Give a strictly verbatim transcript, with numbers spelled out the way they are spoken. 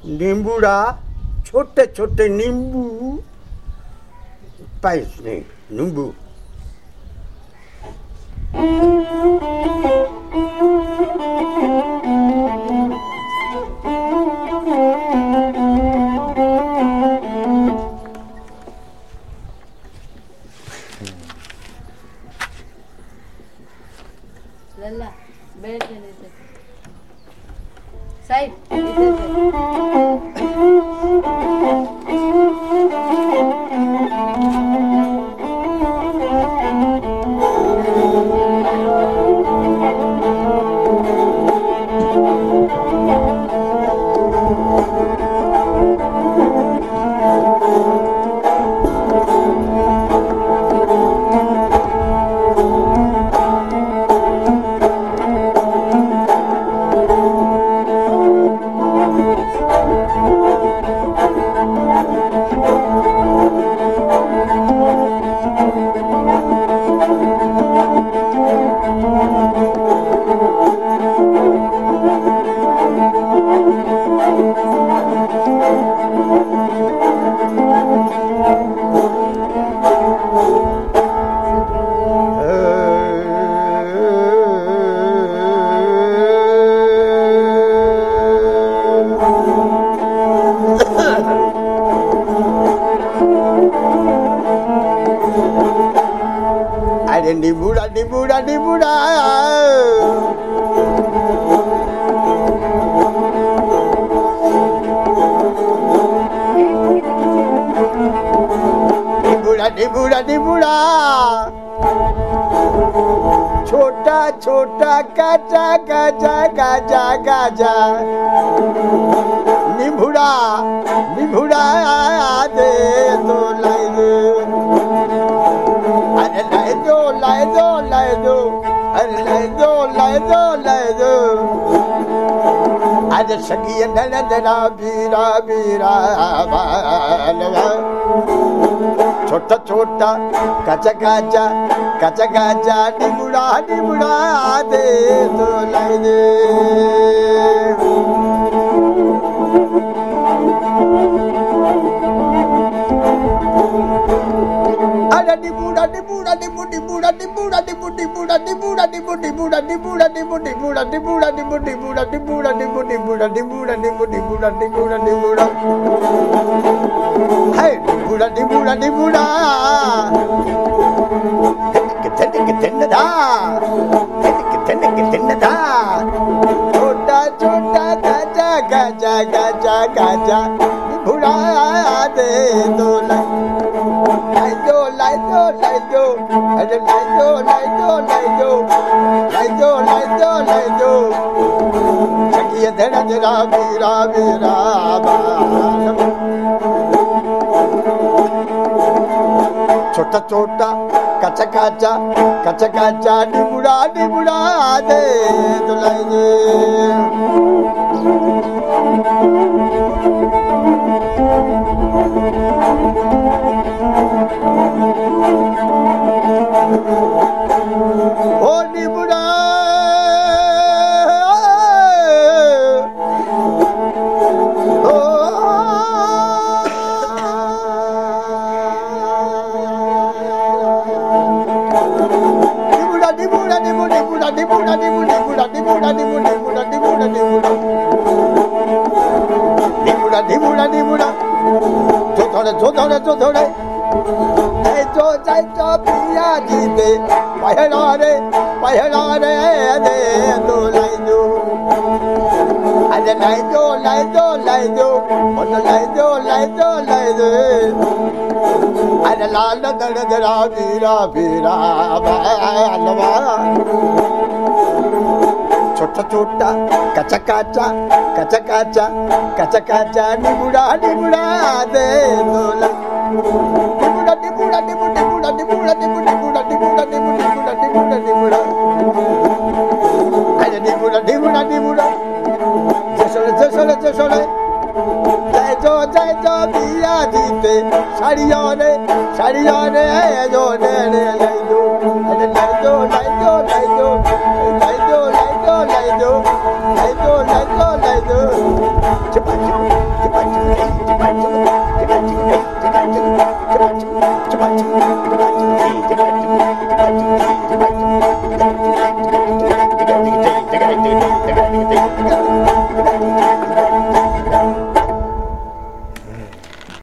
नींबूड़ा छोटे छोटे नींबू पैस नहीं नींबू लल्ला बैठ लेने से साइड इधर नींबूड़ा नींबूड़ा नींबूड़ा नींबूड़ा नींबूड़ा नींबूड़ा छोटा छोटा गाजा गाजा गाजा गाजा नींबूड़ा नींबूड़ा दे तो लाई दे अरे लाई दो लाई दो लाई दो अरे लाई दो लाई दो लाई दो अरे सखी नंदना बीरा बीरा बालवा छोटा छोटा कचा कचा कचा कचा नींबूड़ा नींबूड़ा दे तो लाई दे नींबूड़ा नींबूड़ा नींबू नींबूड़ा नींबूड़ा नींबू नींबूड़ा नींबूड़ा नींबू नींबूड़ा नींबूड़ा नींबू नींबूड़ा नींबूड़ा नींबू नींबूड़ा नींबूड़ा नींबू नींबूड़ा नींबूड़ा नींबू नींबूड़ा नींबूड़ा नींबूड़ा है नींबूड़ा नींबूड़ा नींबूड़ा कितने कितने दा कितने कितने दा छोटा छोटा गाजा गाजा गाजा गाजा नींबूड़ा दे दो लाई दो लाई दो लाई दो अरे लाई दो लाई दो लाई दो लाई दो लाई दो लाई दो सखिया धड़ा धड़ा बीरा बीरा छोटा छोटा कचा कचा कचा कचा नींबूड़ा नींबूड़ा दे तो लाई दे ओ नींबूड़ा ओ नींबूड़ा नींबूड़ा नींबू नींबूड़ा नींबूड़ा नींबू नींबूड़ा नींबूड़ा नींबू नींबूड़ा नींबूड़ा नींबूड़ा नींबूड़ा नींबूड़ा नींबूड़ा जो थोड़े जो थोड़े जो थोड़े जो जाए जो पिया जी दे पहला रे पहला रे दे तो लाई दो अरे लाई दो लाई दो लाई दो और लाई दो लाई दो लाई दो अरे लाल दड़ दड़ा बीरा बीरा बालवा छोटा छोटा कचा कचा कचा कचा कचा कचा नींबूड़ा नींबूड़ा दे तो लाई नींबूड़ा नींबूड़ा नींबू नींबूड़ा नींबूड़ा नींबू नींबूड़ा नींबूड़ा नींबू नींबूड़ा नींबूड़ा नींबूड़ा अरे नींबूड़ा नींबूड़ा नींबूड़ा जसोले जसोले जसोले जय जो जय जो पिया जीते साड़ियों ने साड़ियों ने जो ने ने लाई दो अरे लाई दो लाई दो लाई दो लाई दो लाई दो लाई दो लाई दो लाई दो लाई दो छुपा छुपा टिकट